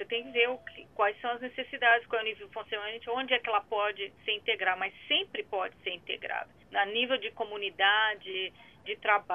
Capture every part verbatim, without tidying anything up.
tem que ver o que, quais são as necessidades, qual é o nível funcionante, onde é que ela pode ser integrada, mas sempre pode ser integrada. A nível de comunidade, de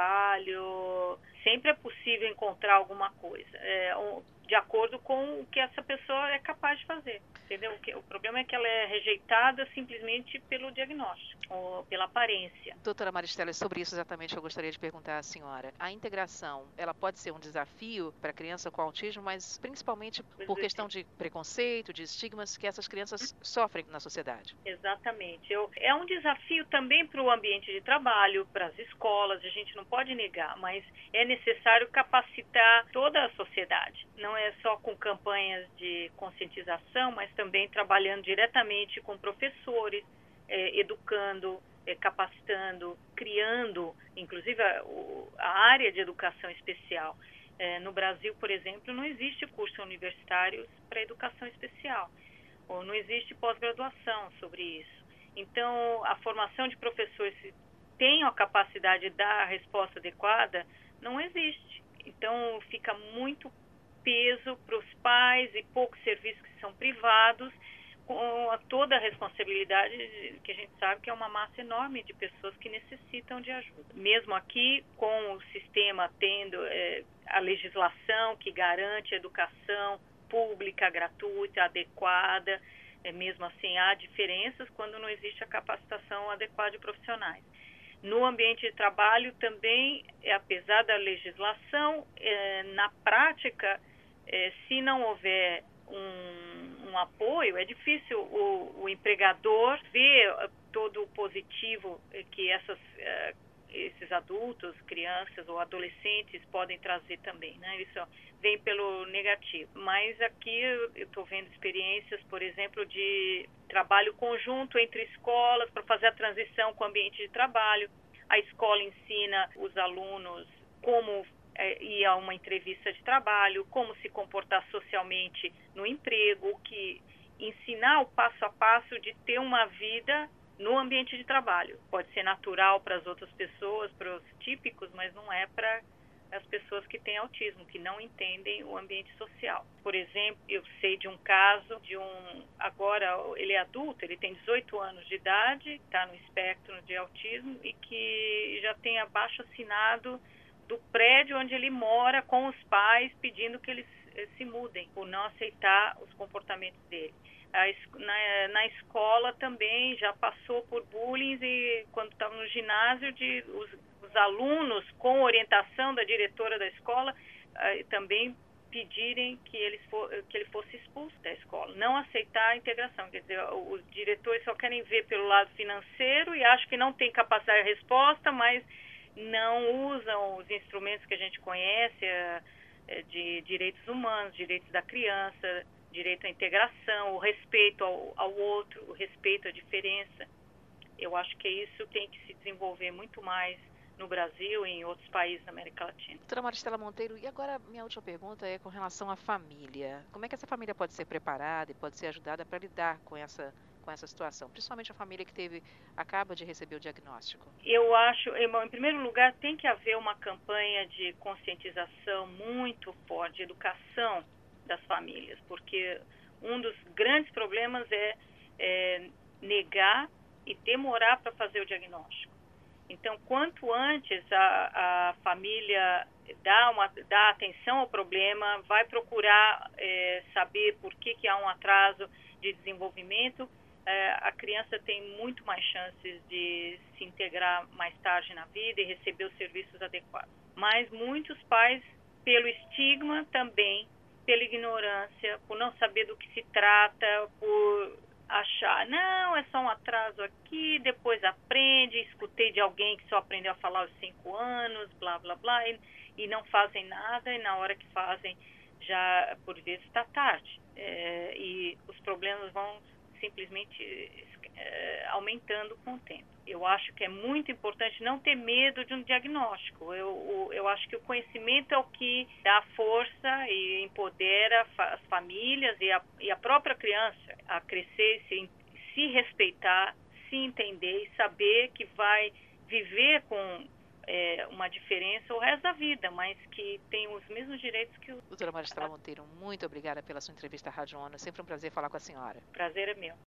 trabalho, sempre é possível encontrar alguma coisa, é, um, de acordo com o que essa pessoa é capaz de fazer, entendeu? O, que, o problema é que ela é rejeitada simplesmente pelo diagnóstico, ou pela aparência. Doutora Maristela, é sobre isso exatamente que eu gostaria de perguntar à senhora. A integração, ela pode ser um desafio para a criança com autismo, mas principalmente por questão de preconceito, de estigmas que essas crianças sofrem na sociedade. Exatamente. Eu, é um desafio também para o ambiente de trabalho, para as escolas, a gente não pode negar, mas é necessário capacitar toda a sociedade. Não é só com campanhas de conscientização, mas também trabalhando diretamente com professores, é, educando, é, capacitando, criando, inclusive a, a área de educação especial. É, no Brasil, por exemplo, não existe curso universitário para educação especial, ou não existe pós-graduação sobre isso. Então, a formação de professores que tenham a capacidade de dar a resposta adequada não existe. Então, fica muito peso para os pais e poucos serviços que são privados, com a, toda a responsabilidade de, que a gente sabe que é uma massa enorme de pessoas que necessitam de ajuda. Mesmo aqui, com o sistema tendo é, a legislação que garante a educação pública, gratuita, adequada, é, mesmo assim há diferenças quando não existe a capacitação adequada de profissionais. No ambiente de trabalho também, é, apesar da legislação, é, na prática, é, se não houver um, um apoio, é difícil o, o empregador ver todo o positivo que essas, uh, esses adultos, crianças ou adolescentes podem trazer também, né? Isso vem pelo negativo. Mas aqui eu estou vendo experiências, por exemplo, de trabalho conjunto entre escolas para fazer a transição com o ambiente de trabalho. A escola ensina os alunos como é, ir a uma entrevista de trabalho, como se comportar socialmente no emprego, que ensinar o passo a passo de ter uma vida no ambiente de trabalho. Pode ser natural para as outras pessoas, para os típicos, mas não é para as pessoas que têm autismo, que não entendem o ambiente social. Por exemplo, eu sei de um caso de um, agora ele é adulto, ele tem dezoito anos de idade, está no espectro de autismo e que já tem abaixo assinado do prédio onde ele mora com os pais pedindo que eles se mudem, por não aceitar os comportamentos dele. Na, na escola também já passou por bullying e quando estava no ginásio de os, os alunos com orientação da diretora da escola uh, também pedirem que ele, for, que ele fosse expulso da escola, não aceitar a integração, quer dizer, os diretores só querem ver pelo lado financeiro e acham que não tem capacidade de resposta, mas não usam os instrumentos que a gente conhece uh, de direitos humanos, direitos da criança, direito à integração, o respeito ao, ao outro, o respeito à diferença. Eu acho que isso tem que se desenvolver muito mais no Brasil e em outros países da América Latina. Doutora Maristela Monteiro, e agora minha última pergunta é com relação à família. Como é que essa família pode ser preparada e pode ser ajudada para lidar com essa, com essa situação? Principalmente a família que teve, acaba de receber o diagnóstico. Eu acho, em primeiro lugar, tem que haver uma campanha de conscientização muito forte, de educação das famílias, porque um dos grandes problemas é, é negar e demorar para fazer o diagnóstico. Então, quanto antes a, a família dá, uma, dá atenção ao problema, vai procurar é, saber por que, que há um atraso de desenvolvimento, é, a criança tem muito mais chances de se integrar mais tarde na vida e receber os serviços adequados. Mas muitos pais, pelo estigma também, pela ignorância, por não saber do que se trata, por achar, não, é só um atraso aqui, depois aprende, escutei de alguém que só aprendeu a falar aos cinco anos, blá, blá, blá, e, e não fazem nada, e na hora que fazem, já, por vezes, está tarde. É, e os problemas vão simplesmente é, aumentando com o tempo. Eu acho que é muito importante não ter medo de um diagnóstico. Eu, eu acho que o conhecimento é o que dá força e empodera as famílias e a, e a própria criança a crescer, se, se respeitar, se entender e saber que vai viver com, é, uma diferença o resto da vida, mas que tenham os mesmos direitos que os... Doutora Maristela Monteiro, muito obrigada pela sua entrevista à Rádio ONU. Sempre um prazer falar com a senhora. Prazer é meu.